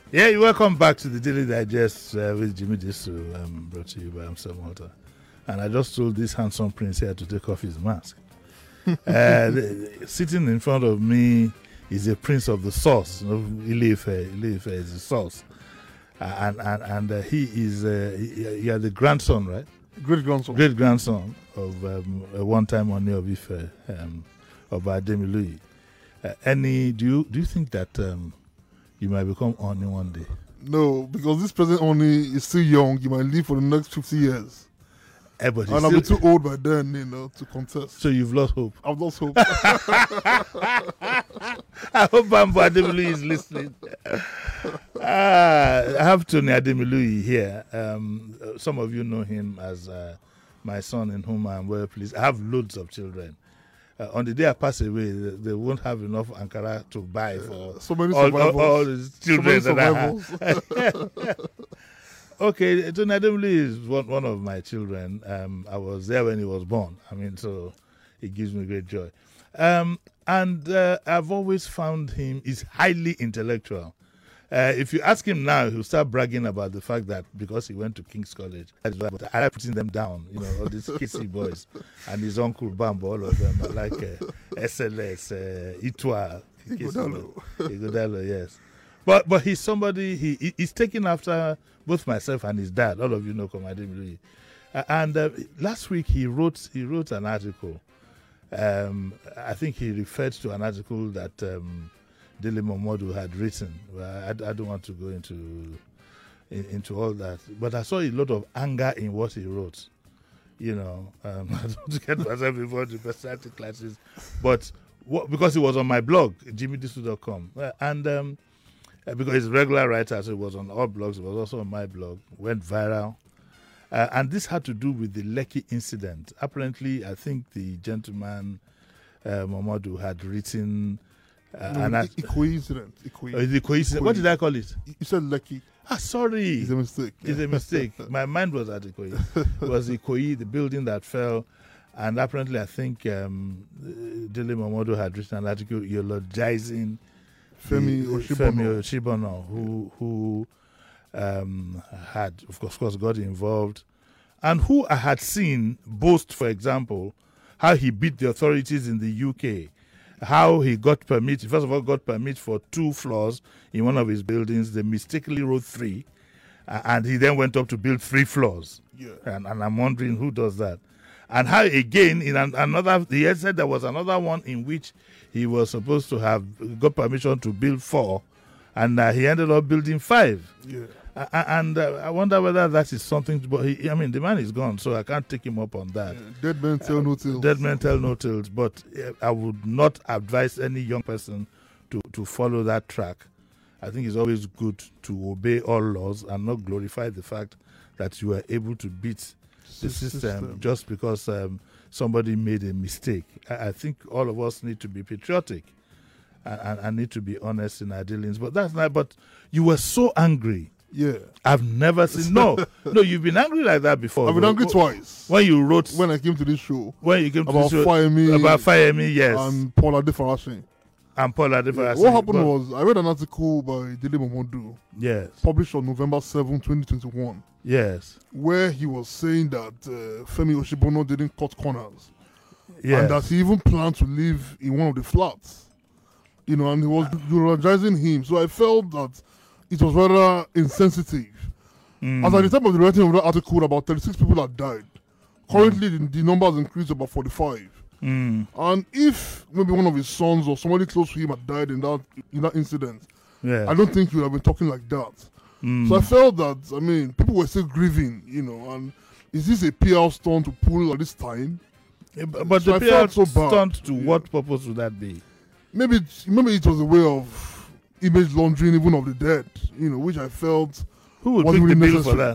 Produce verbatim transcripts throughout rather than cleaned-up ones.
Yeah, you're welcome back to the Daily Digest uh, with Jimmy Disu, um, brought to you by Amsterdam Walter. And I just told this handsome prince here to take off his mask. uh, the, the, sitting in front of me is a prince of the sauce. You know, Ile-Ife, Ile-Ife is the sauce. Uh, and and, and uh, he is uh, he, he the grandson, right? Great grandson. Great grandson of um, a one-time Oni of Ife, um, of Ademiluyi. Uh, any, do you, do you think that... Um, you might become Oni one day? No, because this present Oni is still young. You might live for the next fifty years. Eh, but and I'll be too old by then, you know, to contest. So you've lost hope? I've lost hope. I hope Bambo Ademiluyi is listening. uh, I have Tony Ademiluyi here. Um, some of you know him as uh, my son, in whom I am well pleased. I have loads of children. Uh, on the day I pass away, they, they won't have enough Ankara to buy for so many all, all, all the children so that I have. Okay, Tony Ademiluyi is one, one of my children. Um, I was there when he was born. I mean, so it gives me great joy. Um, and uh, I've always found him, he's highly intellectual. Uh, if you ask him now, he'll start bragging about the fact that because he went to King's College, but I like putting them down, you know, all these kissy boys, and his uncle Bambo, all of them are like uh, S L S, uh, Itwa, Ighodalo. Ighodalo, yes. But but he's somebody, he he's taken after both myself and his dad. All of you know Ademiluyi. Uh, and uh, last week he wrote he wrote an article. Um, I think he referred to an article that um, Dele Momodu had written. Well, I, I don't want to go into in, into all that, but I saw a lot of anger in what he wrote. You know, um, I don't want to get myself involved in personality classes, but what, because it was on my blog, jimmy disu dot com, uh, and um, because he's a regular writer, so it was on all blogs. It was also on my blog. Went viral, uh, and this had to do with the Lekki incident. Apparently, I think the gentleman uh, Momodu had written. Uh, no, and a, a coincidence. A coi- uh, the coincidence. What did I call it? You said Lekki. Ah, sorry. It's a mistake. It's a mistake. My mind was at Ikoyi. It was Ikoyi, the building that fell. And apparently, I think um, Dele Momodu had written an article eulogizing Femi the, Oshibono. Femi Oshibono, who, who um, had, of course, of course, got involved. And who I had seen boast, for example, how he beat the authorities in the U K. How he got permit, first of all, got permit for two floors in one of his buildings. They mistakenly wrote three, uh, and he then went up to build three floors. Yeah. And, and I'm wondering who does that. And how, again, in an, another, he had said there was another one in which he was supposed to have got permission to build four, and uh, he ended up building five. Yeah. Uh, and uh, I wonder whether that is something, but he, I mean, the man is gone, so I can't take him up on that. Yeah. Dead men tell no tales. Dead men tell no tales, but uh, I would not advise any young person to, to follow that track. I think it's always good to obey all laws and not glorify the fact that you are able to beat the system, system. just because um, somebody made a mistake. I, I think all of us need to be patriotic and, and, and need to be honest in our dealings. But that's not. But you were so angry. Yeah. I've never seen. No, no, you've been angry like that before. I've been angry twice. When you wrote. When I came to this show. When you came to about this show. Fayemi, about Fayemi, yes. And Paul Adefarashin. And Paul Adefarashin. Yeah. What happened was, I read an article by Dele Momodu. Yes. Published on November seventh, twenty twenty-one. Yes. Where he was saying that uh, Femi Oshibono didn't cut corners. Yes. And that he even planned to live in one of the flats. You know, and he was eulogizing him. So I felt that it was rather insensitive. Mm. As at the time of the writing of that article, about thirty-six people had died. Currently, mm. the, the number has increased to about forty-five. Mm. And if maybe one of his sons or somebody close to him had died in that in that incident, yes. I don't think he would have been talking like that. Mm. So I felt that, I mean, people were still grieving, you know, and is this a P R stunt to pull at this time? Yeah, but but so the I P R felt so bad. stunt to yeah. what purpose would that be? Maybe it, maybe it was a way of image laundering even of the dead, you know, which I felt. Who would pick really the bill for that?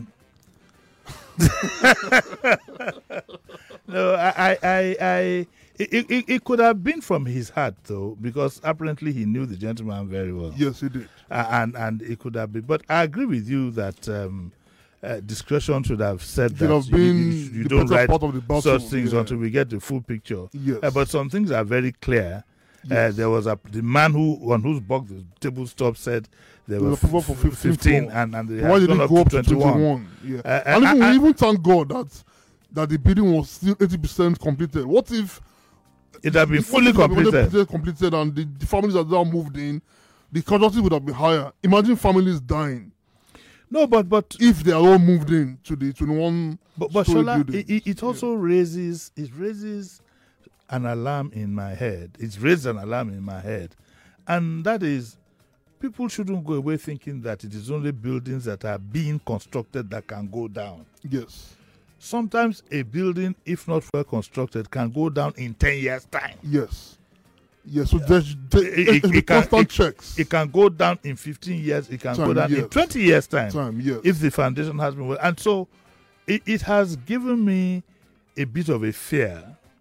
No, I, I, I, I it, it, it could have been from his heart, though, because apparently he knew the gentleman very well. Yes, he did. Uh, and and it could have been. But I agree with you that um, uh, discretion should have said it that have you, been you, you the don't write part of the battle, such things yeah. until we get the full picture. Yes. Uh, but some things are very clear. Yes. there was a the man who on whose box the table stop said there There were was approval for f- fifteen fifteen, floor. and and they Why had did gone it up go to up to twenty-one. twenty-one? Yeah. Uh, and uh, even uh, we even thank God that that the building was still eighty percent completed. What if It had been what fully if it had been completed. completed and the, the families that now moved in, the casualty would have been higher. Imagine families dying No, but but if they are all moved in to the twenty-one but, but story Shola, building. it, it- it also raises it raises an alarm in my head. It's raised an alarm in my head, and that is, people shouldn't go away thinking that it is only buildings that are being constructed that can go down. Yes. Sometimes a building, if not well constructed, can go down in ten years' time. Yes. Yes. So there's, there, It- it, it- it can- constant it- checks. It can go down in fifteen years. It can Time, go down in yes. twenty years' time, time. Yes. if the foundation has been well. And so it, it has given me a bit of a fear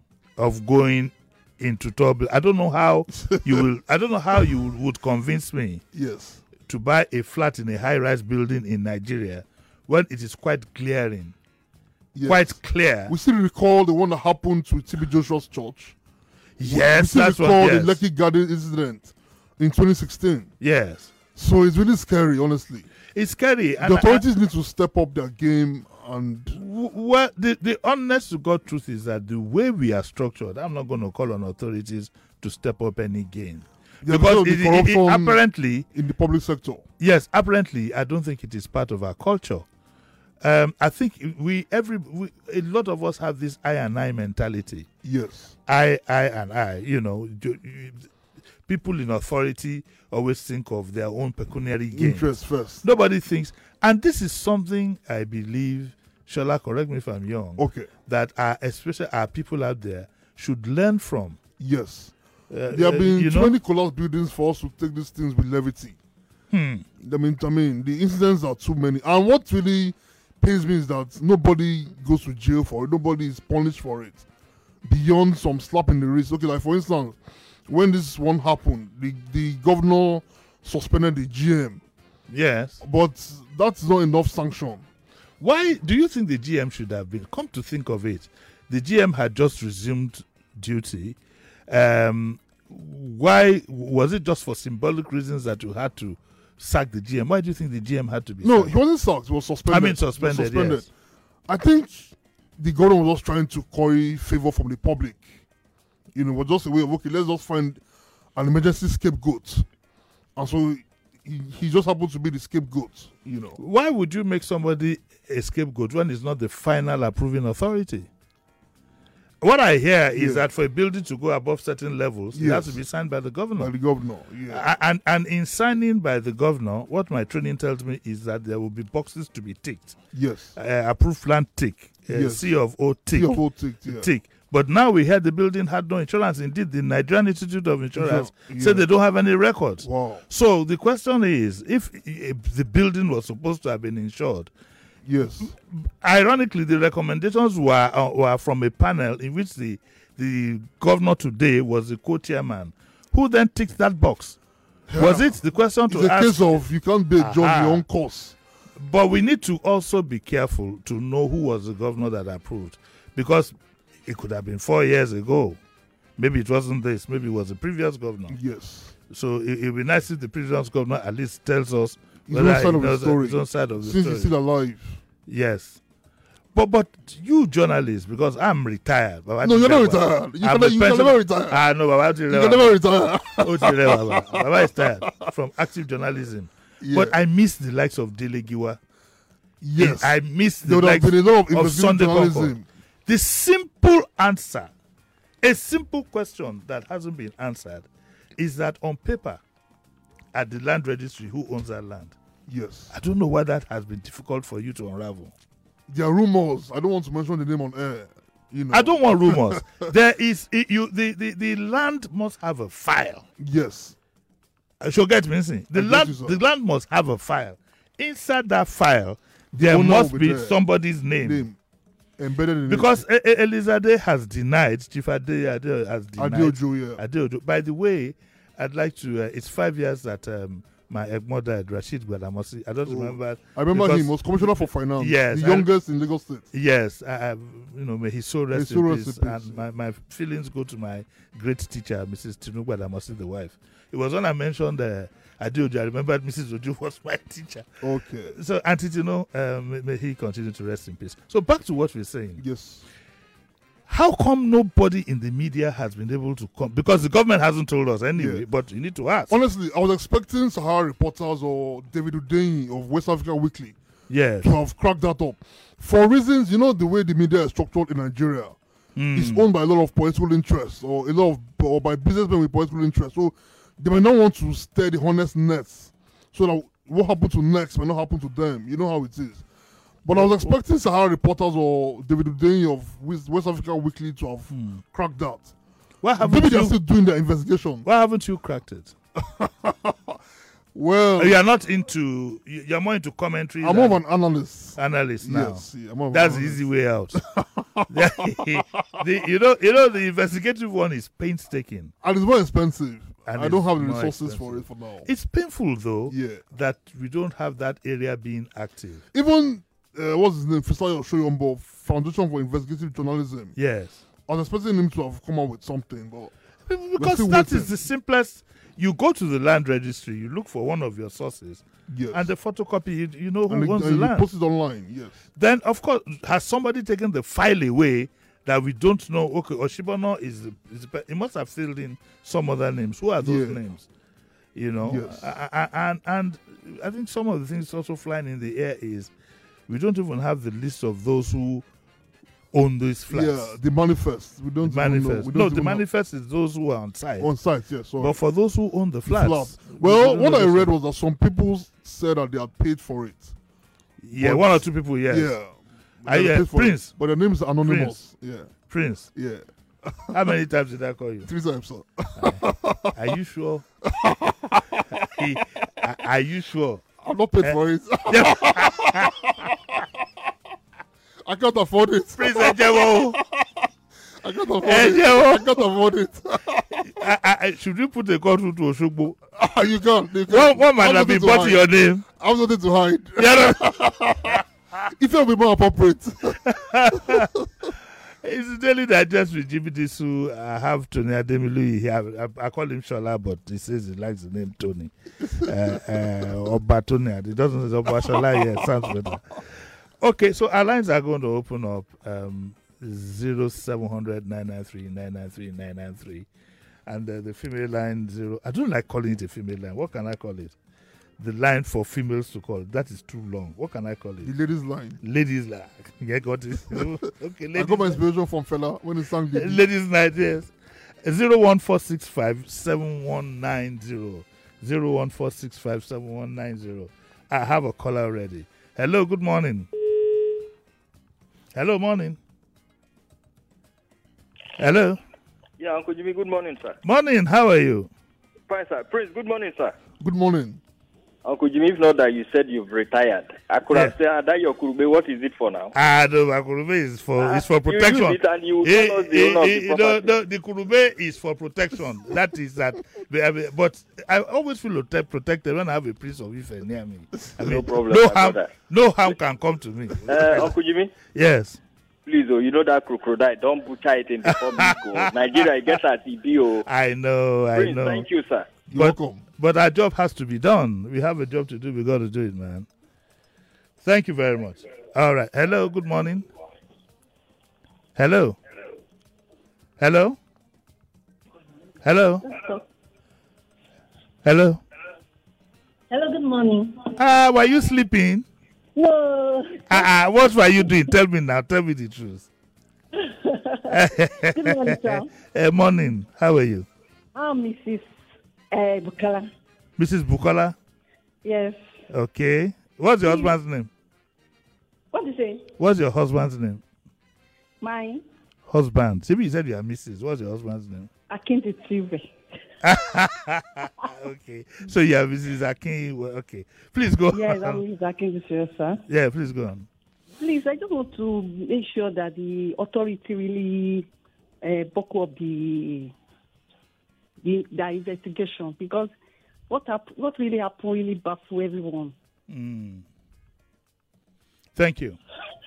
of going into trouble. I don't know how you will, I don't know how you would convince me yes. to buy a flat in a high-rise building in Nigeria when it is quite glaring, Yes. quite clear. We still recall the one that happened to T B Joshua's church. we Yes, still that's what, recall yes. the Lekki Garden incident in twenty sixteen. Yes. So it's really scary, honestly. It's scary. And The I- authorities need to step up their game and W- Well, the, the honest to God truth is that the way we are structured, I'm not going to call on authorities to step up any game. yeah, Because of the it, it- it- corruption apparently, in the public sector. yes, apparently, I don't think it is part of our culture. Um, I think we, every, we, a lot of us have this I and I mentality. Yes. I, I, and I, you know, ju- you- people in authority always think of their own pecuniary gain. Interest first. Nobody thinks, and this is something I believe, Shola, correct me if I'm young, Okay. that our, especially our people out there should learn from. Yes. Uh, There have uh, been you too know? many collapsed buildings for us to take these things with levity. Hmm. I mean, I mean, the incidents are too many. And what really pains me is that nobody goes to jail for it. Nobody is punished for it. Beyond some slap in the wrist. Okay, like for instance, when this one happened, the, the governor suspended the G M. Yes. But that's not enough sanction. Why do you think the G M should have been? Come to think of it, the G M had just resumed duty. Um, why was it just for symbolic reasons that you had to sack the G M? Why do you think the G M had to be No, sacked? he wasn't sacked. He was suspended. I mean He was suspended, suspended. yes. I think the governor was just trying to curry favor from the public. You know, was just a way of, okay, let's just find an emergency scapegoat. And so he, he just happened to be the scapegoat, you know. Why would you make somebody a scapegoat when it's not the final approving authority? What I hear is Yeah. that for a building to go above certain levels, it has Yes. to be signed by the governor. By the governor, yeah. A- And and in signing by the governor, what my training tells me is that there will be boxes to be ticked. yes. Uh, approved plan tick, uh, Yes. C of O tick, Tick. Whole tick, yeah. tick. But now we heard the building had no insurance. Indeed, the Nigerian Institute of Insurance Yeah. said they don't have any records. Wow. So the question is, if, if the building was supposed to have been insured, Yes. ironically, the recommendations were uh, were from a panel in which the the governor today was the co-chairman, who then ticked that box. Was it the question to It's a ask? case of you can't be a judge Aha. your own course. But we need to also be careful to know who was the governor that approved, because it could have been four years ago. Maybe it wasn't this. Maybe it was the previous governor. Yes. So it would be nice if the previous governor at least tells us His whether own side he of the knows story. his own side of the Since story. he's still alive. Yes. But but you journalists, because I'm retired. Baba No, you're not Tirewa. retired. You I'm can, a you can pension- never retire. Ah, no, Baba You Tirewa. can never retire. Oh, Tirewa, Baba. Baba is tired from active journalism. Yeah. But I miss the likes of Dele Giwa. yes. I miss there the would have likes been a lot of of investigative Sunday Concord. journalism. The simple answer, a simple question that hasn't been answered, is that on paper, at the land registry, who owns that land? Yes. I don't know why that has been difficult for you to unravel. There are rumors. I don't want to mention the name on air. You know. I don't want rumors. There is it, you the, the, the land must have a file. Yes. I shall get me saying. The I get land you, sir. the land must have a file. Inside that file, there owner must will be be there. somebody's name. Name embedded in Because E- E- Elizade has denied, Chief Ade, Ade has it. denied. Adeojo, yeah. Adeojo. By the way, I'd like to, uh, it's five years that um, my Egmo died, Rashid Gbadamosi. I don't Oh, remember. I remember because- him. He was commissioner for finance. Yes, the I- youngest in Lagos State. Yes, I, I, you know, may his soul rest, May his soul in, rest peace. in peace, And my, my feelings go to my great teacher, Missus Tinubu Gbadamosi, the wife. It was when I mentioned uh, Adeojo, I remembered Missus Ojo was my teacher. Okay. So, Auntie Tino, um, may, may he continue to rest in peace. So, back to what we're saying. Yes. How come nobody in the media has been able to come? Because the government hasn't told us anyway, Yeah. but you need to ask. Honestly, I was expecting Sahara Reporters or David Udeni of West Africa Weekly Yes. to have cracked that up. For reasons, you know, the way the media is structured in Nigeria, Mm. it's owned by a lot of political interests or a lot of or by businessmen with political interests. So they might not want to stir the honest nets. So that what happened to next may not happen to them. You know how it is. But I was expecting Sahara Reporters or David Udeni of West West Africa Weekly to have Mm. cracked that. Why Maybe haven't they're you? still doing their investigation. Why haven't you cracked it? Well, You are not into. you- You're more into commentary. I'm more of an analyst. analyst now. Yes, yeah, I'm more of an That's the analyst. easy way out. the, you know, you know, the investigative one is painstaking. And it's more expensive. And I don't it's have the more resources for expensive. it for now. It's painful though Yeah. that we don't have that area being active. Even, uh, what's his name? Fisayo Shoyombo, Foundation for Investigative Journalism. Yes, I was expecting him to have come up with something, but because still that waiting. is the simplest. You go to the land registry, you look for one of your sources, yes. and the photocopy. You, you know who and, owns it, the and you land. post it online, yes. Then, of course, has somebody taken the file away that we don't know? Okay, Oshibano is, the- is the, pe- he must have filled in some other names. Who are those Yeah. names? You know, Yes. A- a- and and I think some of the things also flying in the air is we don't even have the list of those who own these flats. Yeah, the manifest. We don't The even know. manifest. We No, don't the even have- manifest is those who are on site. on site, yes. Sorry. But for those who own the The flats, flat. we Well, don't what know I those read people. was that some people said that they had paid for it. Yeah, but- one or two people. Yes. Yeah. Ah, They yeah, paid for Prince. it. But their names are anonymous. Yeah. Prince. Yeah. How many times did I call you? Three times, sir. Are you sure? are, are you sure? I'm not paid Eh? for it. I can't afford it. Prince Ejewo. I can't afford Eh, it. yeah, I can't afford it. I, I, I- should you put a call through to Oshogbo? you can't. You One, can't. one might I'm have been nothing to bought in hide. your name. I have nothing to hide. Yeah, If you'll be more appropriate. it's daily digest with Jimmy Disu. I have Tony Ademilu here. I, I call him Shola, but he says he likes the name Tony. Uh, uh, Oba Tony. He doesn't say Oba Shola. Yeah, sounds better. Okay, so our lines are going to open up um, zero seven hundred nine nine three nine nine three nine nine three, and uh, the female line zero. I don't like calling it a female line. What can I call it? The line for females to call. That is too long. What can I call The it? ladies' line. Ladies line. Yeah, got it. Okay, I ladies. got my line. inspiration from fella when he sang the Ladies night, yes. Zero one four six five seven one nine zero. Zero one four six five seven one nine zero. I have a caller already. Hello, good morning. Hello, morning. Hello. Yeah, Uncle Jimmy, good morning, sir. Morning, how are you? Fine, sir. Prince, good morning, sir. Good morning. Uncle Jimmy, if not that you said you've retired, I could have Yeah. said, ah, that your kurube, what is it for now? Ah, the Kurube is for Ah, is for you protection. use it and you will Eh, tell us the eh, owner of eh, the no, property. no, the Kurube is for protection. That is that. I mean, but I always feel prote- protected when I have a Prince of Ife near me. I mean, No problem, No my harm, brother. no harm can come to me. Uh, Uncle Jimmy, Yes. please, oh, you know that crocodile, don't butcher it in the public. Oh. Nigeria gets at the B O. I know, I Prince, know. thank you, sir. You're But, welcome. but our job has to be done. We have a job to do. We got to do it, man. Thank you very much. All right. Hello. Good morning. Hello. Hello. Hello. Hello. Hello, good morning. Ah, were you sleeping? No, Ah, ah, what were you doing? Tell me now. Tell me the truth. good morning, sir. Eh, morning. How are you, I'm Missus Uh, Bukala. Missus Bukola? Yes. Okay. What's your husband's name? What do you say? What's your husband's name? Mine, Husband. Maybe you said you are Missus What's your husband's name? Akinti Tive. Okay. So you are Missus Akin. Well, okay. Please go Yes, on. I'm Missus Akinti, sir. Yeah, please go on. Please, I just want to make sure that the authority really uh, buckle up the, the the investigation, because what hap- what really happened really baffled everyone. Mm. Thank you.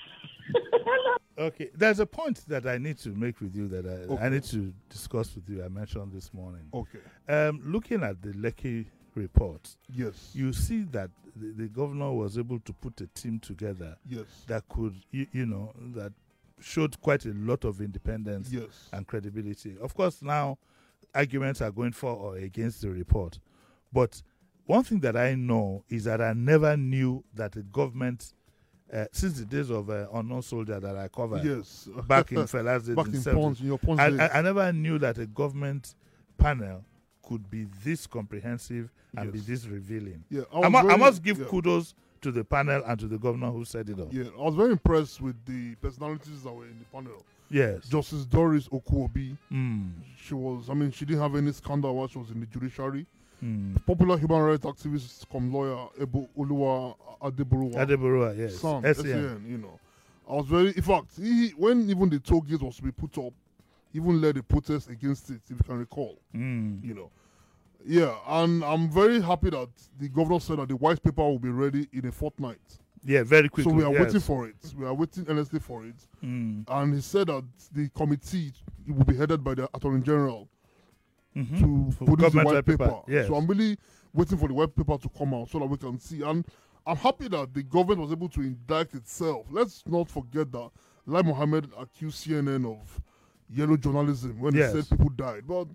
Okay, there's a point that I need to make with you that I, Okay. I need to discuss with you. I mentioned this morning. Okay. Um, looking at the Lekki report, Yes. you see that the, the governor was able to put a team together Yes. that could, you, you know, that showed quite a lot of independence Yes. and credibility. Of course, now arguments are going for or against the report. But one thing that I know is that I never knew that the government, uh, since the days of uh, Unknown Soldier that I covered Yes. back in Fela's days Back in in seventies, Ponds, in your Ponds I, days. I, I never knew that a government panel could be this comprehensive and be Yes. this revealing. Yeah, I, I, was mu- I very- must give yeah. kudos to the panel and to the governor who set it up. Yeah, I was very impressed with the personalities that were in the panel. Yes. Justice Doris Okuobi, Mm. she was, I mean, she didn't have any scandal while she was in the judiciary. Mm. Popular human rights activist, cum lawyer, Ebo Oluwa Adeburuwa. Adeburua, yes. Son, S S A A N. N, you know. I was very, in fact, he, when even the toll gate was to be put up, he even led a protest against it, if you can recall, Mm. you know. Yeah, and I'm very happy that the governor said that the white paper will be ready in a fortnight. Yeah, very quickly. So we are yes. waiting for it. We are waiting earnestly for it. Mm. And he said that the committee will be headed by the Attorney General Mhm. to For produce the government white white paper. paper, yes. So I'm really waiting for the white paper to come out so that we can see. And I'm happy that the government was able to indict itself. Let's not forget that Lai Mohammed accused C N N of yellow journalism when Yes. he said people died. But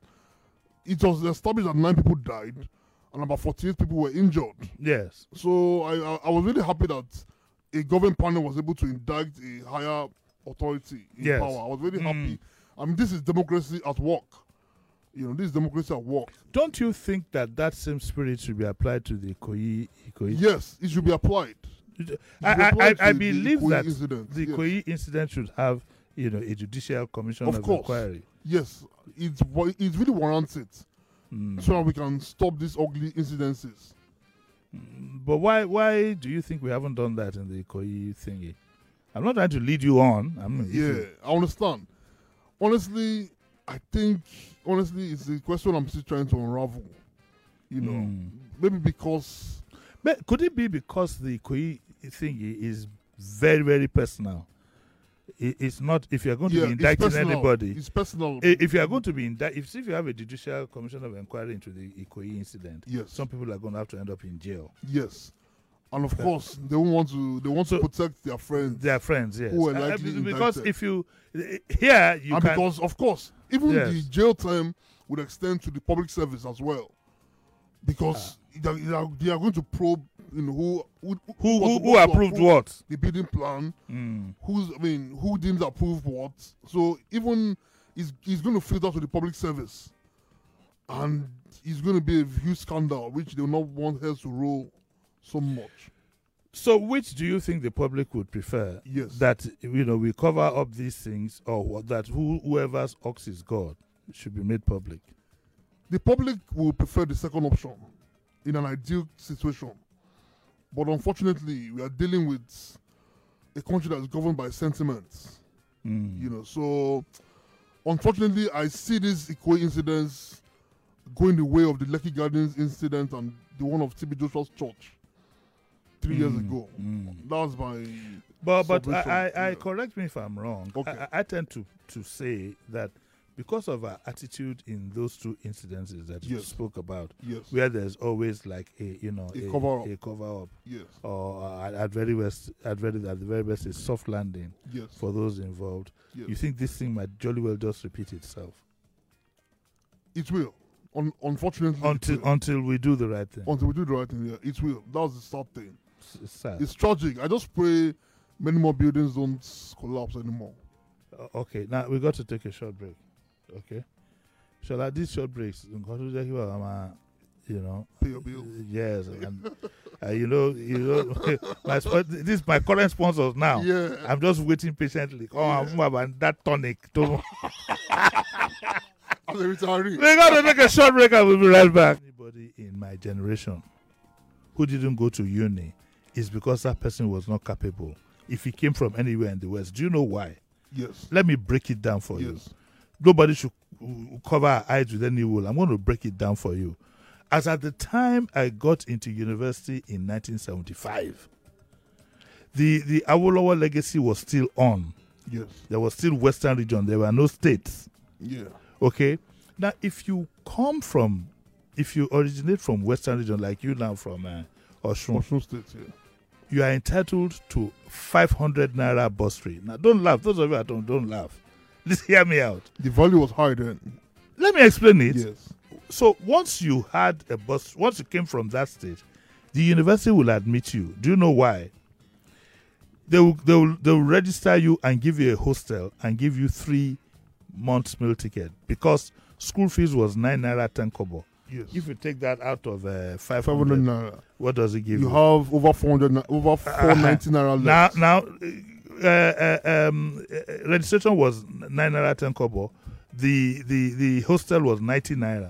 it was established that nine people died and about forty-eight people were injured. Yes. So I, I, I was really happy that a government panel was able to indict a higher authority in Yes. power. I was really Mm. happy. I mean, this is democracy at work. You know, this is democracy at work. Don't you think that that same spirit should be applied to the Ikoyi? Ikoyi? Yes, it should be applied. It should be I, I, I, applied I to the believe Ikoyi that incident. the yes. Ikoyi incident should have, you know, a judicial commission Of of, course. inquiry. Yes, it's wa- it really warrants it, Mm. so that we can stop these ugly incidences. But why why do you think we haven't done that in the Ikoyi thingy? I'm not trying to lead you on. I mean, if Yeah, you- I understand. Honestly, I think honestly it's a question I'm still trying to unravel. You know, Mm. maybe because But could it be because the Ikoyi thingy is very, very personal? It, it's not, if you're going to yeah, be it's indicting personal. anybody, It's personal. i- if you are going to be indicted, if, if you have a judicial commission of inquiry into the Ikoyi incident, yes, some people are going to have to end up in jail. yes, and of course they won't want to. They want So- to protect their friends. They are friends, yes. Who were Uh, likely because indicted. if you, here, you and can, because of course, even Yes. the jail time would extend to the public service as well, because they, are, they are- they are going to probe, you know, who who who, was who, supposed who to approved approve what? the bidding plan. Mm. Who's I mean, who didn't approve what? So even he's he's going to filter to the public service, and it's going to be a huge scandal, which they will not want heads to roll so much. So, which do you think the public would prefer? Yes. That, you know, we cover up these things, or what- that who, whoever's ox is God should be made public? The public will prefer the second option in an ideal situation. But unfortunately, we are dealing with a country that is governed by sentiments. Mm. You know, so unfortunately, I see these Ikoyi incidents going the way of the Lekki Gardens incident and the one of T B Joshua's church three years Mm, ago. mm. That was my. But but submission, I, I, I yeah. correct me if I'm wrong. Okay. I, I tend to, to say that because of our attitude in those two incidences that you Yes. spoke about, Yes. where there's always like a you know A cover-up. a cover up, Yes. or uh, at, at very best at very at the very best a soft landing Yes. for those involved. yes. You think this thing might jolly well just repeat itself It will. Un- unfortunately, it until will. until we do the right thing. until we do the right thing, yeah, it will. That's the sad thing. It's, it's sad. It's tragic. I just pray many more buildings don't collapse anymore. Uh, okay, now we got to take a short break. Okay, shall I? These short breaks, you know, Pay your bills. yes, and uh, you know, you know, my sp- this is my current sponsors now. Yeah. I'm just waiting patiently. Oh, I'm about that tonic. To As a retiree. we got to take a short break and we'll be right back. Anybody in my generation who didn't go to uni is because that person was not capable. If he came from anywhere in the West, do you know why? Yes. Let me break it down for you. Yes. Nobody should uh, cover our eyes with any wool. I'm going to break it down for you. as at the time I got into university in nineteen seventy-five, the, the Awolowo legacy was still on. Yes. There was still Western region. There were no states. Yeah. Okay? Now, if you come from, if you originate from Western region, like you now from uh, Osun, Osun State, yeah. you are entitled to five hundred naira bursary. Now, don't laugh. Those of you at home, don't laugh. Just hear me out. The value was high then. Let me explain it. Yes. So once you had a bus, once you came from that state, the university will admit you. Do you know why? They will, they will, they will register you and give you a hostel and give you three months meal ticket because school fees was nine naira ten kobo. Yes. If you take that out of uh, five five hundred hundred, naira. what does it give You you? have over four hundred, na- over four ninety naira Now, left. now, uh, uh, um, uh, registration was nine naira ten kobo. The the the hostel was ninety naira.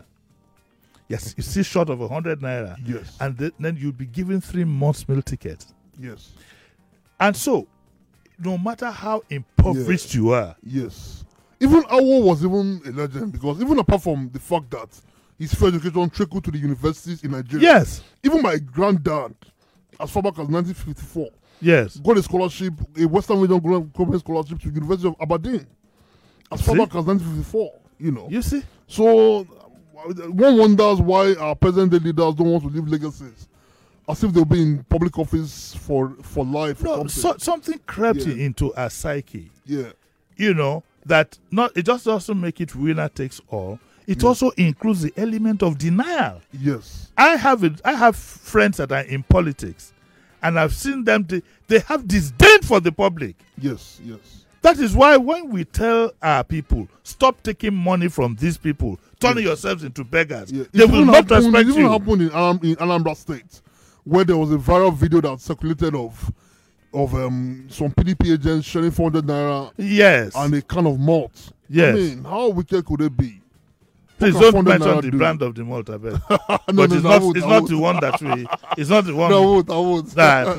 Yes, you see, short of a hundred naira, Yes. and th- then you'll be given three months meal ticket. Yes. And so, no matter how impoverished Yeah. you are, Yes. Even Awo was even a legend because even apart from the fact that his free education trickled to the universities in Nigeria. yes, Even my granddad, as far back as nineteen fifty-four, yes, got a scholarship, a Western Region Government scholarship to the University of Aberdeen. As far See? back as nineteen fifty-four, you know. you see, So uh, one wonders why our present day leaders don't want to leave legacies, as if they'll be in public office for for life. no, or something. so, something crept Yeah. into our psyche. Yeah. You know that not it just doesn't make it winner takes all. It Yeah. also includes the element of denial. Yes. I have it. I have friends that are in politics, and I've seen them. They, they have disdain for the public. Yes. Yes. That is why when we tell our people, stop taking money from these people, turning Yes. yourselves into beggars, Yeah. they It will even not happened- respect It even you. happened in, Anam- in Anambra State, where there was a viral video that circulated of of um, some P D P agents sharing four hundred naira Yes. and a can of malt. Yes. I mean, how wicked could it be? Please What can don't four hundred mention naira the do? brand of the malt, I bet. no, but no, it's no, not. I won't, It's I not won't. the one that we. It's not the one. No, I won't. I won't.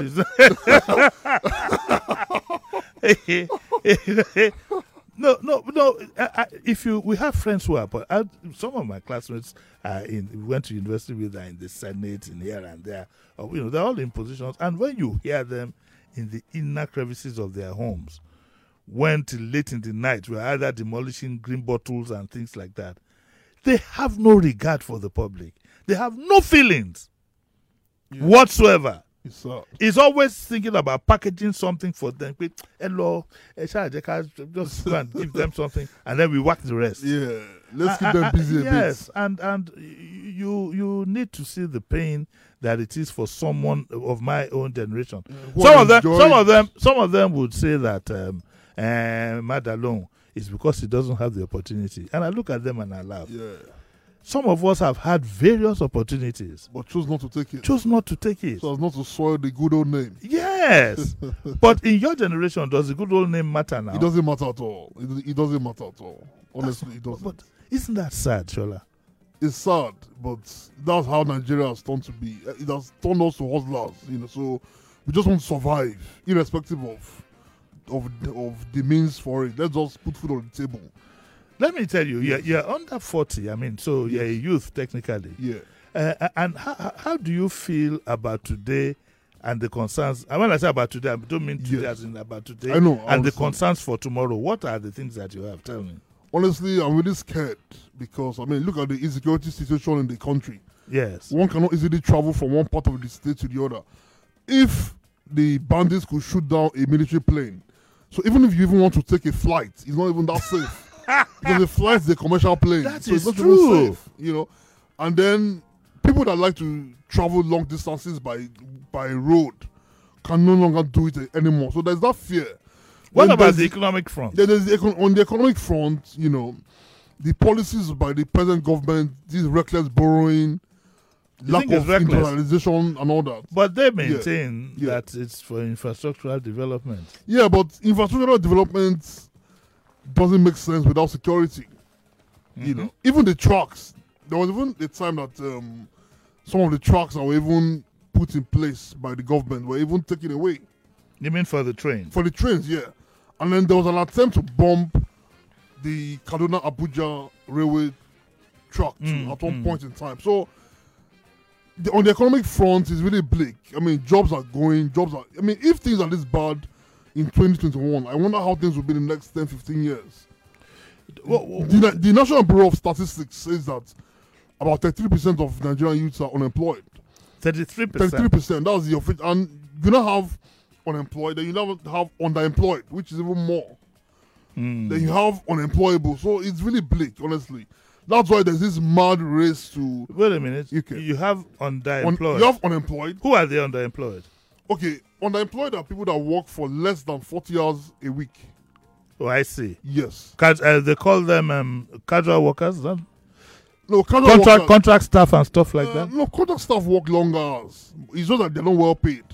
Nah, please. no, no, no. I, I, if you, we have friends who are, but I, some of my classmates are in. We went to university with, are in the Senate, in here and there. Or, you know, they're all in positions, and when you hear them in the inner crevices of their homes, when till late in the night, we're either demolishing green bottles and things like that. They have no regard for the public. They have no feelings Yeah. whatsoever. It's sad. He's always thinking about packaging something for them. Quick, hello, eh, Sha, they can just go and give them something, and then we whack the rest. Yeah. Let's keep Uh, them uh, busy a yes, and and you you need to see the pain that it is for someone of my own generation. Who Some of them, enjoyed- some of them, some of them would say that um, uh, Madalone is because he doesn't have the opportunity, and I look at them and I laugh. bit. Yeah. Some of us have had various opportunities, But choose not to take it. choose not to take it. So as not to soil the good old name. Yes, but in your generation, does the good old name matter now? It doesn't matter at all. It, it doesn't matter at all. Honestly, it doesn't. But isn't that sad, Shola? It's sad, but that's how Nigeria has turned to be. It has turned us to hustlers, you know. So we just want to survive, irrespective of of of the means for it. Let's just put food on the table. Let me tell you, you're, you're under forty. I mean, so you're a youth technically. Yeah. Uh, and how, how- how do you feel about today and the concerns? And when I say about today, I don't mean today Yes. as in about today. I know, I And the understand. concerns for tomorrow. What are the things that you have? Tell me. Honestly, I'm really scared because I mean, look at the insecurity situation in the country. Yes. One cannot easily travel from one part of the state to the other. If the bandits could shoot down a military plane, so even if you even want to take a flight, it's not even that safe. Because the flight is a commercial plane. That so is it's not true. even safe, you know. And then people that like to travel long distances by by road can no longer do it anymore. So there's that fear. What Then about there's the economic front? Then there's the econ- on the economic front, you know, the policies by the present government, this reckless borrowing, You lack think it's of reckless? industrialization and all that. But they maintain Yeah. that it's for infrastructural development. Yeah, but infrastructural development doesn't make sense without security. You Mhm. know, even the trucks. There was even a time that um, some of the trucks that were even put in place by the government were even taken away You mean for the train? for the trains. Yeah, and then there was an attempt to bomb the Kaduna Abuja railway track too, Mm, at one mm. point in time. So the, on the economic front, it's really bleak. I mean, jobs are going, jobs are. I mean, if things are this bad in twenty twenty-one, I wonder how things will be in the next ten, fifteen years. What, what, The, the National Bureau of Statistics says that about thirty-three percent of Nigerian youths are unemployed. thirty-three thirty-three percent. percent. That's the official. And you don't have unemployed, then you don't have underemployed, which is even more. Mm. Then you have unemployable. So it's really bleak, honestly. That's why there's this mad race to. Wait a minute. Okay. You have Un, underemployed. you have unemployed. Who are they underemployed? Okay, underemployed are people that work for less than forty hours a week. Oh, I see. Yes. Cas- uh, they call them um, casual workers, huh? No, casual contract workers- contract staff and stuff like uh, that. No, contract staff work long hours. It's just that they're not well paid.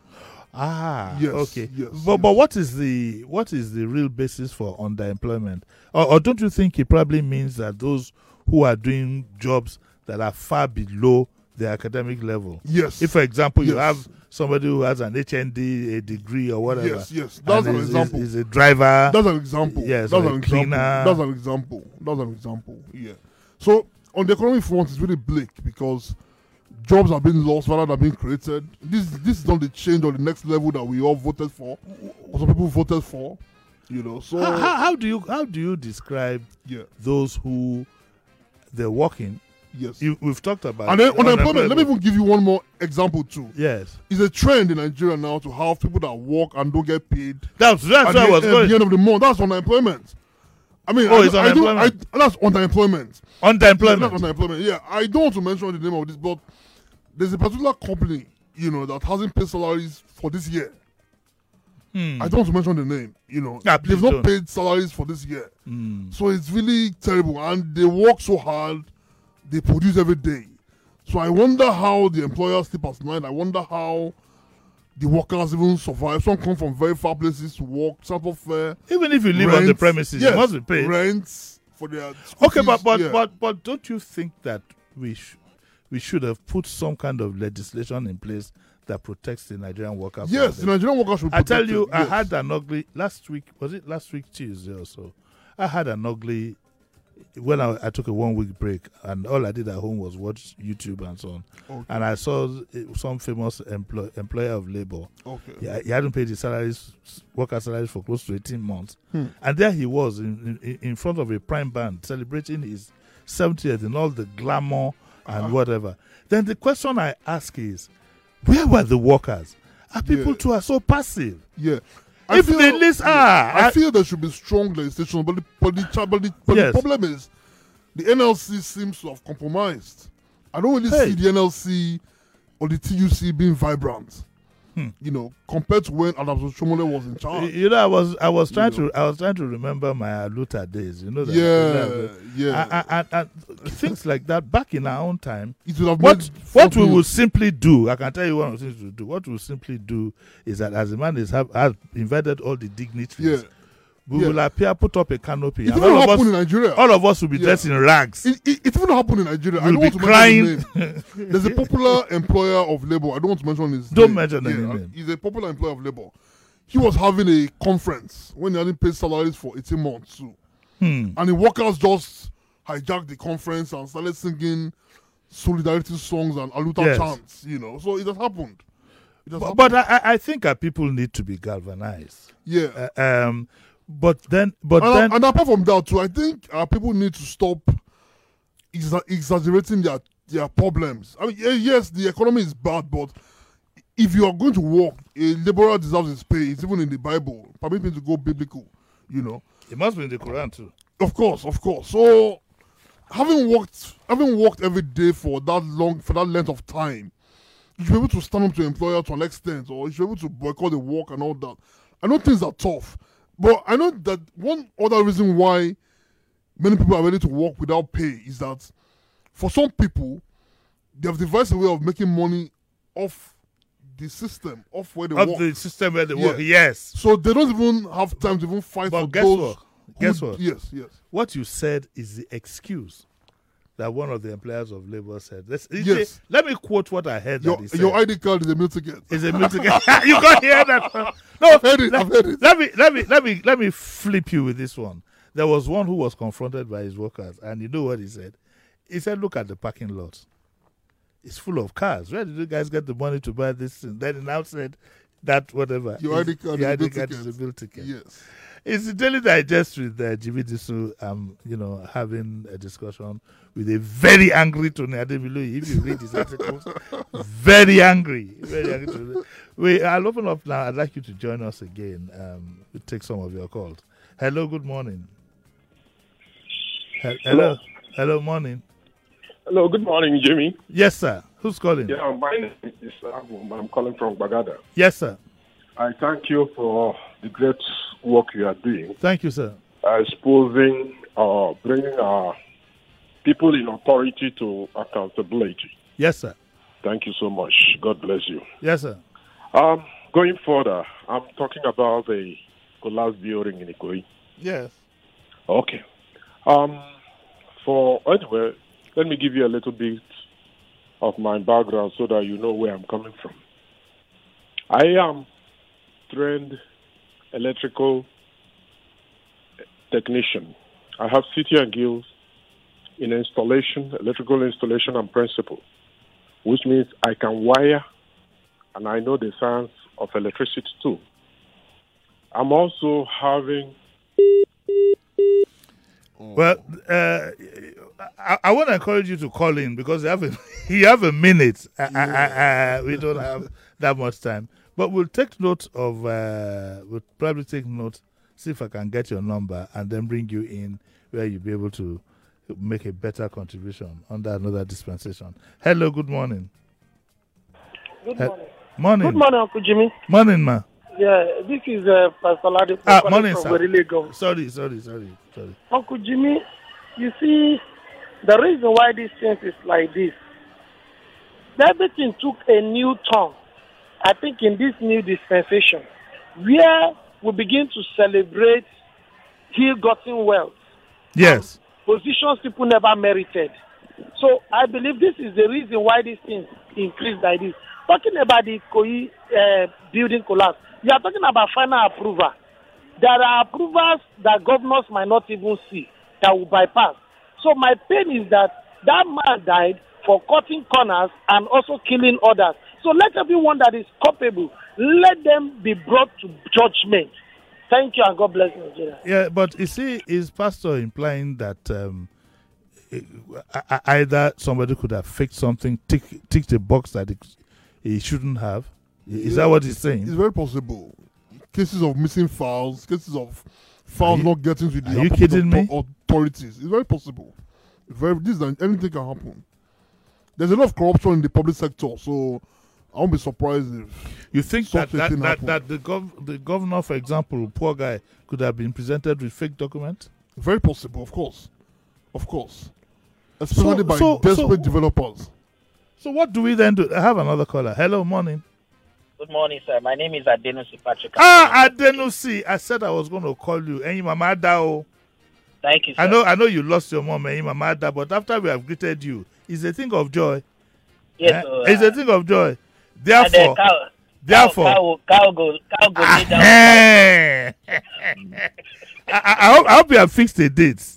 Ah, Yes, okay. yes, but yes. but what is the what is the real basis for underemployment? Or, or don't you think it probably means that those who are doing jobs that are far below their academic level? Yes. If, for example, you Yes. have somebody who has an H N D, a degree, or whatever. Yes, yes. That's and an is, example. Is, is a driver. That's an example. Yes, that's or an a example. cleaner. That's an example. That's an example. Yeah. So on the economic front, it's really bleak because jobs are being lost rather than being created. This this is not the change or the next level that we all voted for, or some people voted for. You know. So how, how, how do you how do you describe yeah. those who they're working? Yes. You, we've talked about And then unemployment. Let me unemployment. even give you one more example too. Yes, It's a trend in Nigeria now to have people that work and don't get paid. that's that's at where I the, was at going. the end of the month. That's unemployment. I mean, Oh, I, it's I do, I, unemployment. that's underemployment. Underemployment. Yeah, that's unemployment. Yeah, I don't want to mention the name of this, but there's a particular company, you know, that hasn't paid salaries for this year. Hmm. I don't want to mention the name. You know, Ah, they've please not don't. paid salaries for this year, Hmm. so it's really terrible. And they work so hard, they produce every day. So I wonder how the employers sleep at night. I wonder how the workers even survive. Some come from very far places to work. Sample fair. Even if you live on the rents, premises, yes, you must be paid. Rents for their school Okay, but fees, but, yeah. but but don't you think that we sh- we should have put some kind of legislation in place that protects the Nigerian worker? Yes, from the this? Nigerian workers should. I tell protect you, it, I yes. had an ugly last week. Was it last week Tuesday or so? I had an ugly when I, I took a one week break, and all I did at home was watch YouTube and so on. Okay. And I saw uh, some famous employ, employer of labor. Okay. Yeah, he hadn't paid his salaries, worker salaries for close to eighteen months. Hmm. And there he was in, in, in front of a prime band celebrating his seventieth in all the glamour and Ah. whatever. Then the question I ask is, where were the workers? Are people Yeah. too are so passive? Yeah. If the list are, I, I- feel there should be strong legislation, but the, but the, cha- but the, but Yes. the problem is the N L C seems to have compromised. I don't really Hey. see the N L C or the T U C being vibrant. Hmm. You know, compared to when Adams Oshomole was in You- charge. You know, I was I was You trying know. to I was trying to remember my Aluta days. You know that. Yeah, yeah. And, and, and things like that back in our own time. It would have What made what we four will simply do, I can tell you one of the things we do. What we will simply do is that as the man is have has invited all the dignitaries, Yeah. we Yeah. will appear, put up a canopy, It and even all of happened in us Nigeria. all of us will be Yeah. dressed in rags. It, it, it even happened in Nigeria. I We'll don't be want to mention crying. his name. There's a popular employer of labor. I don't want to mention his Don't name. mention any Yeah, name. He's a popular employer of labor. He was having a conference when he hadn't paid salaries for eighteen months too. Hmm. And the workers just hijacked the conference and started singing solidarity songs and Aluta Yes. chants, you know. So it has happened. It has But, happened. but I, I think our people need to be galvanized. yeah. Uh, um, but then, but and, then, and apart from that too, I think our people need to stop exa- exaggerating their their problems. I mean, yeah, yes, the economy is bad, but if you are going to work, a laborer deserves his pay. It's even in the Bible. Permit me to go biblical, you know. it must be in the Quran too. Of course, of course. So having worked having worked every day for that long for that length of time, you should be able to stand up to your employer to an extent, or you should be able to boycott the work and all that. I know things are tough, but I know that one other reason why many people are ready to work without pay is that for some people, they have devised a way of making money off the system, off where they Of work. the system where they Yeah. work, yes. So they don't even have time to even fight But for guess those. what? who- Guess what? Yes, yes. What you said is the excuse that one of the employers of labor said. Let's, Yes. Let me quote what I heard Your, that he said. your I D card is a meal ticket. Is a meeting. You can't hear that. No, I've heard it, let, I've heard it. let me let me let me let me flip you with this one. There was one who was confronted by his workers, and you know what he said? He said, "Look at the parking lot. is full of cars. Where did you guys get the money to buy this? And then he now said that whatever. Your I D card, your is, I D the card ticket. is the bill ticket. Yes. It's the Daily Digest with uh, Jimmy Disu, um, you know, having a discussion with a very angry Tony Adebilo. If you read his articles, very angry. Very angry. Tony. We, I'll open up now. I'd like you to join us again. Um, we'll take some of your calls. Hello, good morning. He- hello. Hello, morning. Hello, good morning, Jimmy. Yes, sir. Who's calling? Yeah, my name is Abu. I'm calling from Bagada. Yes, sir. I thank you for the great work you are doing, Thank you, sir. uh, exposing, uh, bringing our people in authority to accountability. Yes, sir. Thank you so much. God bless you. Yes, sir. Um, going further, I'm talking about the collapsed building in Ikoyi. Yes. Okay. Um, for anyway, let me give you a little bit of my background so that you know where I'm coming from. I am trained electrical technician. I have City and Guilds in installation, electrical installation and principle, which means I can wire and I know the science of electricity too. I'm also having Well, uh, I, I want to encourage you to call in because you have a, you have a minute. I, I, I, I, we don't have that much time. But we'll take note of, uh, we'll probably take note, see if I can get your number and then bring you in where you'll be able to make a better contribution under another dispensation. Hello, good morning. Good He- morning. Morning. Good morning, Uncle Jimmy. Morning, ma. Yeah, this is uh, Pastor Ladipo Ah, calling morning, from sir. Werrile. Sorry, sorry, sorry, sorry. Uncle Jimmy, you see, the reason why this thing is like this, everything took a new turn, I think, in this new dispensation, where we begin to celebrate ill-gotten wealth, Yes. positions people never merited. So I believe this is the reason why this thing increased like this. Talking about the Koi uh, building collapse, you are talking about final approval. There are approvals that governors might not even see that will bypass. So my pain is that that man died for cutting corners and also killing others. So let everyone that is culpable, let them be brought to judgment. Thank you and God bless Nigeria. Yeah, but you see, is Pastor implying that um, e- e- either somebody could have fixed something, tick, tick the box that it, he shouldn't have? Is that what he's saying? It's very possible. Cases of missing files, cases of files you- not getting to the are you appropriate kidding me? author- authorities. It's very possible. Very, this is anything can happen. There's a lot of corruption in the public sector, so I won't be surprised if You think that such a that, thing that, happened. that the, gov- the governor, for example, poor guy, could have been presented with fake documents? Very possible, of course, of course, especially So- by so- desperate so- developers. So what do we then do? I have another caller. Hello, morning. Good morning, sir. My name is Adenusi Patrick. Ah, Adenusi. I said I was going to call you. Hey, Mama Dao. Thank you, sir. I know, I know you lost your mom, eh, Mama Dao, but after we have greeted you, it's a thing of joy. Yes, Eh? sir. It's a thing of joy. And Therefore, then cow, therefore, cow, cow, cow go, cow go lay down. Eh. I, I, I, hope, I hope you have fixed the dates.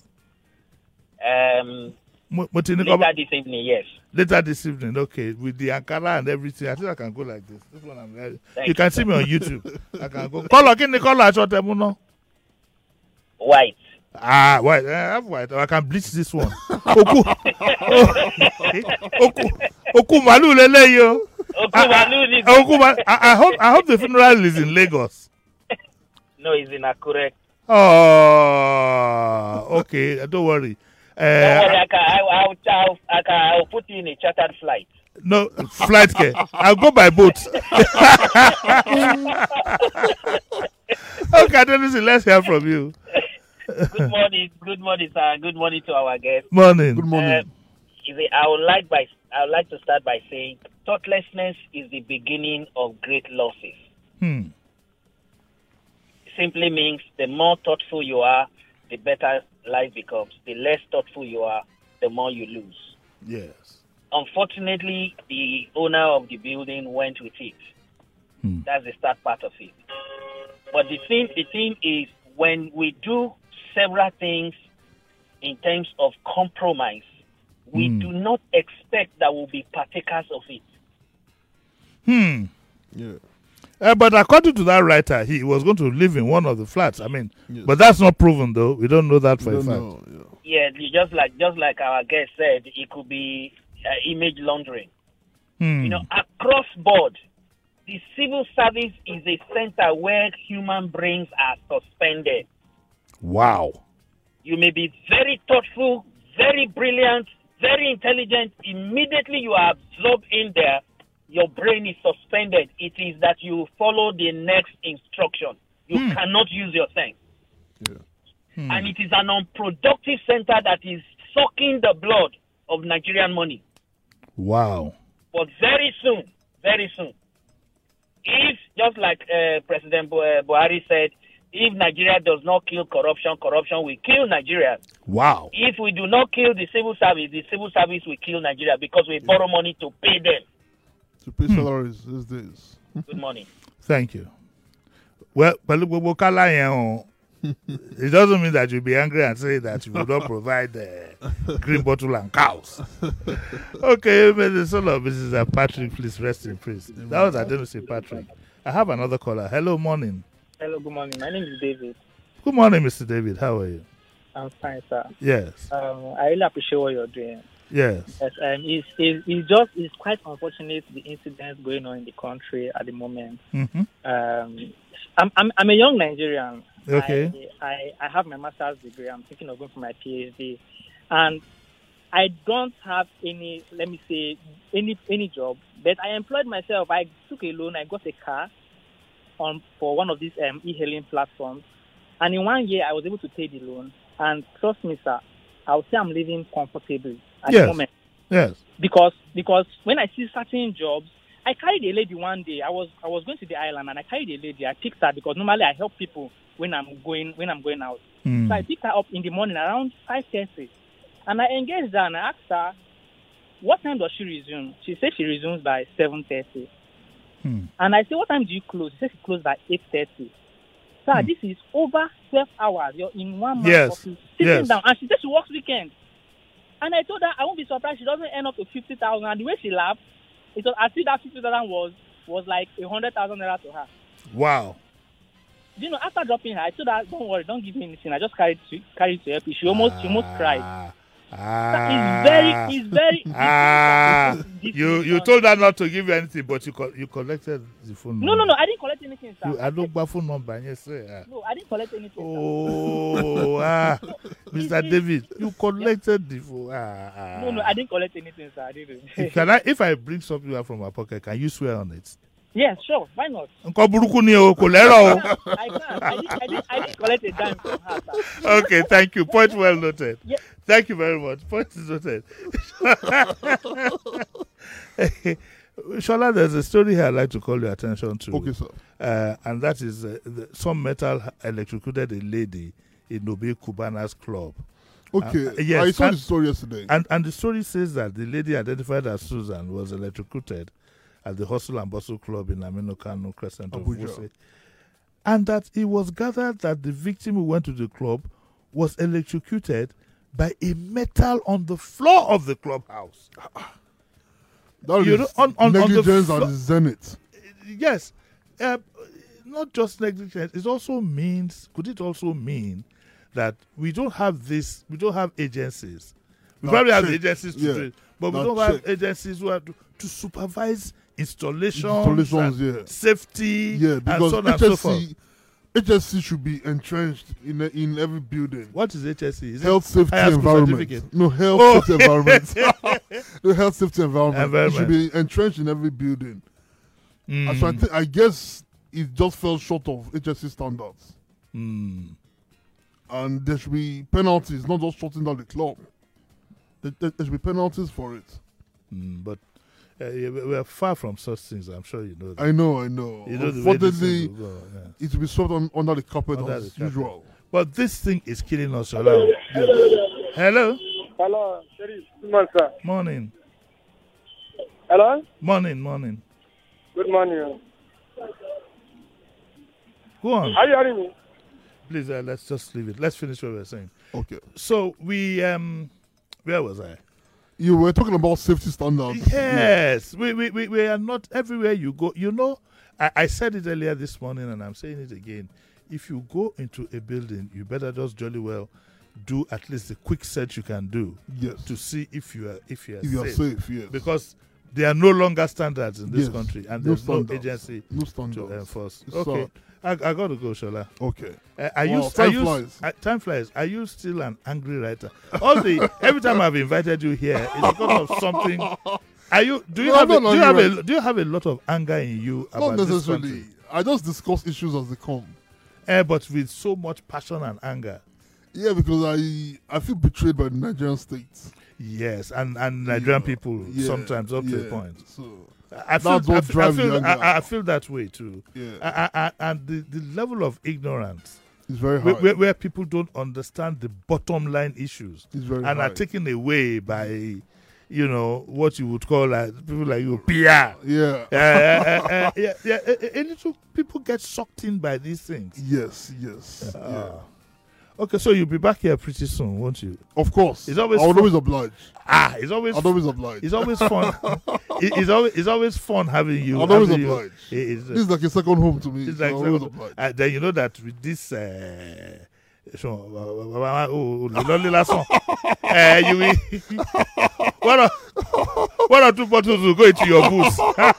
Um, Mo- Motini- later this evening, yes. Later this evening, okay, with the Ankara and everything. I think I can go like this. This one I'm ready. Thank You you, can sir. see me on YouTube. I can go. Color, can you color? Short term, no? White. Ah, white. I have white. I can bleach this one. Oku. Oku. Oku Malu lele yo. Okumalu is Oku Ma- I, I hope I hope the funeral is in Lagos. no, it's in Akure. Oh, okay. Don't worry. Don't worry, Uh, I can, I, I'll, I'll, I can, I'll put you in a chartered flight. no flight care. I'll go by boat. Okay, then let's hear from you. Good morning, good morning, sir. Good morning to our guests. Morning. Good morning. Uh, is it- I would like by I would like to start by saying thoughtlessness is the beginning of great losses. Hmm. Simply means the more thoughtful you are, the better life becomes. The less thoughtful you are, the more you lose. Yes. Unfortunately, the owner of the building went with it. Hmm. That's the start part of it. But the thing, the thing is, when we do several things in terms of compromise, we Hmm. do cannot expect that we'll be partakers of it. Hmm. Yeah. Uh, but according to that writer, he was going to live in one of the flats. I mean, Yes. but that's not proven, though. We don't know that for We a don't fact. know, yeah. Yeah, just like just like our guest said, it could be uh, image laundering. Hmm. You know, across board, the civil service is a center where human brains are suspended. Wow. You may be very thoughtful, very brilliant, very intelligent. Immediately you are absorbed in there, your brain is suspended. It is that you follow the next instruction. You Hmm. cannot use your sense. Yeah. Hmm. And it is an unproductive center that is sucking the blood of Nigerian money. Wow. But very soon, very soon, if, just like uh, President Bu- uh, Buhari said, if Nigeria does not kill corruption, corruption will kill Nigeria. Wow. If we do not kill the civil service, the civil service will kill Nigeria because we borrow money to pay them. To pay salaries these days. Good morning. Thank you. Well, pẹ̀lú gbogbo kálá yẹn o, it doesn't mean that you'll be angry and say that you will not provide uh, green bottle and cows. Okay, may the soul of Missus Patrick, please rest in peace. That was Adenusi Patrick. I have another caller. Hello, morning. Hello, good morning. My name is David. Good morning, Mister David. How are you? I'm fine, sir. Yes. Um, I really appreciate what you're doing. Yes. Yes, um, it's, it's, it's just it's quite unfortunate the incidents going on in the country at the moment. Mm-hmm. Um, I'm, I'm I'm a young Nigerian. Okay. I, I I have my master's degree. I'm thinking of going for my PhD, and I don't have any, let me say, any any job. But I employed myself. I took a loan. I got a car on for one of these um, e-hailing platforms, and in one year I was able to pay the loan. And trust me, sir, I would say I'm living comfortably at Yes. the moment. Yes. Because because when I see certain jobs, I carried a lady one day. I was I was going to the island and I carried a lady. I picked her because normally I help people when I'm going when I'm going out. Hmm. So I picked her up in the morning around five thirty, and I engaged her and I asked her, "What time does she resume?" She said she resumes by seven thirty. Hmm. And I said, "What time do you close?" She said she closed by eight thirty. Sir, Hmm. this is over twelve hours. You're in one man's Yes. office sitting Yes. down, and she said she works weekends. And I told her I won't be surprised she doesn't end up to fifty thousand. And the way she laughed, it was as if that fifty thousand was was like a hundred thousand naira to her. Wow. You know, after dropping her, I told her, "Don't worry, don't give me anything. I just carried to carried to help you." She almost she almost cried. Ah. It's very it's very Ah, this you is you not- told her not to give you anything, but you co- you collected the phone number. No, no, no. I didn't collect anything, sir. You, I don't buy phone number. Yes, sir. No, I didn't collect anything. Sir. Oh, ah, Mister David, you collected the phone. Ah, ah. No, no, I didn't collect anything, sir. I didn't. Can I, if I bring something out from my pocket, can you swear on it? Yes, sure. Why not? Nǹkan burúkú ni o, kò lẹ́rọ̀ o. I can't. I didn't, I didn't, I didn't collect a dime from her, sir. Okay, thank you. Point well noted. Yeah. Thank you very much. Point is noted. Shola, there's a story here I'd like to call your attention to. Okay, sir. Uh, and that is uh, the, some metal electrocuted a lady in Nobe Cubana's club. Okay. Uh, yes, I saw and- the story yesterday. And and the story says that the lady identified as Susan was electrocuted at the Hustle and Bustle Club in Aminu Kano Crescent of Abuja. Wuse. And that it was gathered that the victim who went to the club was electrocuted by a metal on the floor of the clubhouse. That you is know, on- on- on the negligence flo- at the zenith. Yes, uh, not just negligence. It also means. Could it also mean that we don't have this? We don't have agencies. We Now probably have check. agencies to Yeah. do it, but we Now don't have check. agencies who are to, to supervise installations, Installations, and yeah. safety, Yeah, and because so on and so forth. H S C, H S C should be entrenched in a, in every building. What is H S C? Is it Health safety higher school environment. certificate? No health Oh. safety environment. No health safety environment. It should Environment. be entrenched in every building. Mm. And so I think I guess it just fell short of H S C standards. Mm. And there should be penalties, not just shutting down the club. There, there, there should be penalties for it. Mm, but uh, yeah, we we are far from such things. I'm sure you know that. I know, I know. You know the way these Unfortunately, things will go, yeah. it will be swept on, under the carpet Under as the carpet. usual. But this thing is killing us, Shola. Hello. Hello, Sheriff. Good morning, sir. Morning. Hello? Morning. Morning. Good morning. Go on. Are you hearing me? Please, uh, let's just leave it. Let's finish what we were saying. Okay. So we, um, where was I? You were talking about safety standards. Yes, yeah. we, we, we, we are not everywhere you go. You know, I, I said it earlier this morning and I'm saying it again. If you go into a building, you better just jolly well do at least the quick search you can do. Yes. To see if you are if you are if you safe. are safe. Yes. Because there are no longer standards in this yes. country, and no there's no standards. agency no to enforce. It's okay, I, I got to go, Shola. Okay. Uh, are wow, you time are you, flies. Uh, time flies. Are you still an angry writer? All the every time I've invited you here, it's because of something. Are you? Do you no, have? A, do you have right. a? Do you have a lot of anger in you about Not this necessarily. country? I just discuss issues as they come. Uh, but with so much passion and anger. Yeah, because I I feel betrayed by the Nigerian state. Yes, and, and Nigerian yeah. people yeah. sometimes up yeah. to a point. So I feel, that's what I feel, drives I feel, the anger. I, I feel that way too. Yeah. I, I, I, and the, the level of ignorance is very high. where, where people don't understand the bottom line issues it's very and high. are taken away by, you know, what you would call uh, people like you, P R. Yeah. uh, uh, uh, yeah, yeah. A, a little people get sucked in by these things. Yes, yes. Uh, yeah. Okay, so you'll be back here pretty soon, won't you? Of course. It's always I would fun. always oblige. Ah, it's always I'd always oblige. It's always fun. it, it's always it's always fun having you. I'd always having oblige. You. It, it's, this is like a second home to me. It's so like I always second, oblige. uh, then you know that with this uh, so, uh, oh, the lonely last one, uh, you will one or one or two bottles will go into your boots.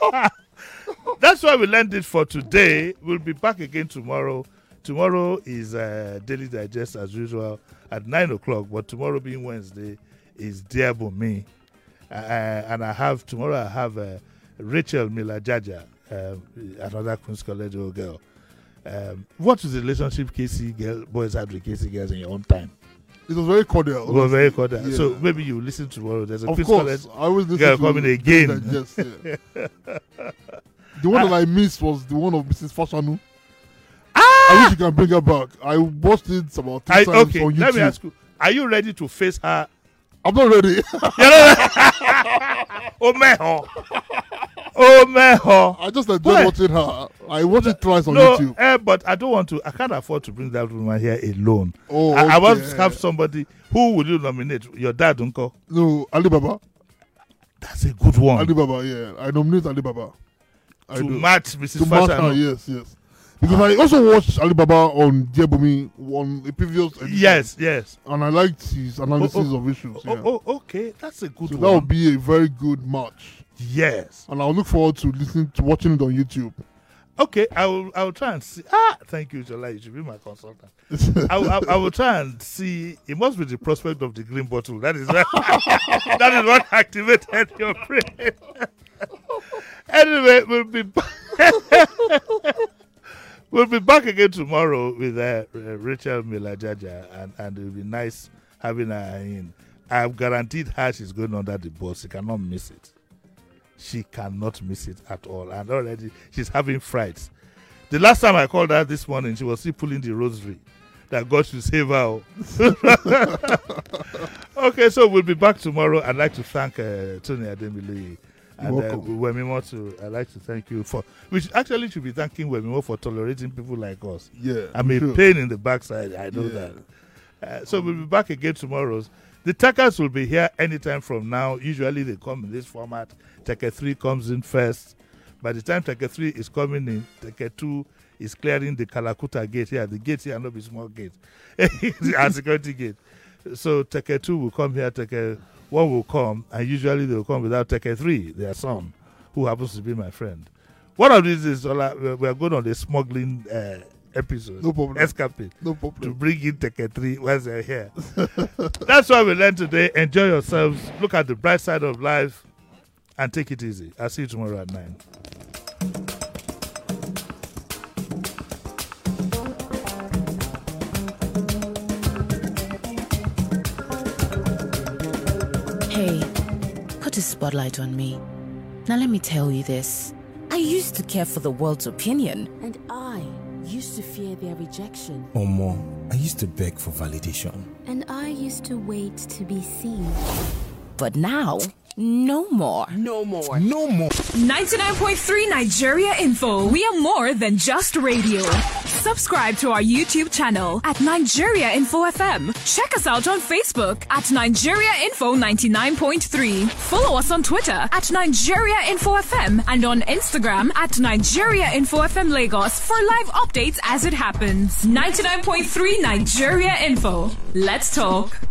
That's why we learned it for today. We'll be back again tomorrow. Tomorrow is uh, Daily Digest as usual at nine o'clock, but tomorrow being Wednesday is Dear Bumi. Uh, and I have, tomorrow I have uh, Rachel Miller Jaja, uh, another Queen's College old girl. Um, what was the relationship K C girl, boys had with K C girls in your own time? It was very cordial. It was very cordial. Yeah. So maybe you listen tomorrow. There's a of Queen's course, College I always listen girl to coming again. Digest, yeah. The one that I missed was the one of Missus Fashanu. Ah! I wish you can bring her back. I watched it about two I, times okay, on YouTube. let me ask you: are you ready to face her? I'm not ready. Oh meho, oh meho. I just enjoyed Why? watching her. I watched it twice on no, YouTube. Uh, but I don't want to. I can't afford to bring that woman here alone. Oh, I, I want okay. to have somebody. Who would you nominate? Your dad, uncle? No, Alibaba. That's a good one. Alibaba, yeah. I nominate Alibaba. I to do. match Missus To match her, Fashanu. yes, yes. Because I also watched Alibaba on Dear Bumi on a previous edition. Yes, yes. And I liked his analysis Oh, oh, of issues. Oh, yeah. oh, okay. That's a good So one. that would be a very good match. Yes. And I'll look forward to listening to watching it on YouTube. Okay, I will. I will try and see. Ah, thank you, Jola. You should be my consultant. I, will- I, will- I will try and see. It must be the prospect of the green bottle. That is what, that is what activated your brain. Anyway, we'll be back. We'll be back again tomorrow with uh, uh, Rachel Miller Jaja, and, and it'll be nice having her in. I've guaranteed her she's going under the bus. She cannot miss it. She cannot miss it at all. And already she's having frights. The last time I called her this morning, she was still pulling the rosary. That God should save her. Okay, so we'll be back tomorrow. I'd like to thank uh, Tony Ademile. And uh, Wemimo too. I'd like to thank you for, which actually should be thanking Wemimo for tolerating people like us. Yeah. I mean, sure. pain in the backside. I know Yeah. that. Uh, so we'll be back again tomorrow. The Techers will be here anytime from now. Usually they come in this format. Techer three comes in first. By the time Techer three is coming in, Techer two is clearing the Kalakuta gate here. The gate here, not be small gate. Our security gate. So Techer two will come here. Techer one will come, and usually they will come without Techer three, their son, who happens to be my friend. One of these is we are going on the smuggling uh, episode. No problem. Escapade. No To problem. bring in Techer three once they're here. That's what we learned today. Enjoy yourselves. Look at the bright side of life and take it easy. I'll see you tomorrow at nine. Hey, put a spotlight on me. Now let me tell you this. I used to care for the world's opinion. And I used to fear their rejection. Or more, I used to beg for validation. And I used to wait to be seen. But now, No more. No more. No more. ninety-nine point three Nigeria Info. We are more than just radio. Subscribe to our YouTube channel at Nigeria Info F M. Check us out on Facebook at Nigeria Info ninety-nine point three. Follow us on Twitter at Nigeria Info F M and on Instagram at Nigeria Info F M Lagos for live updates as it happens. ninety-nine point three Nigeria Info. Let's talk.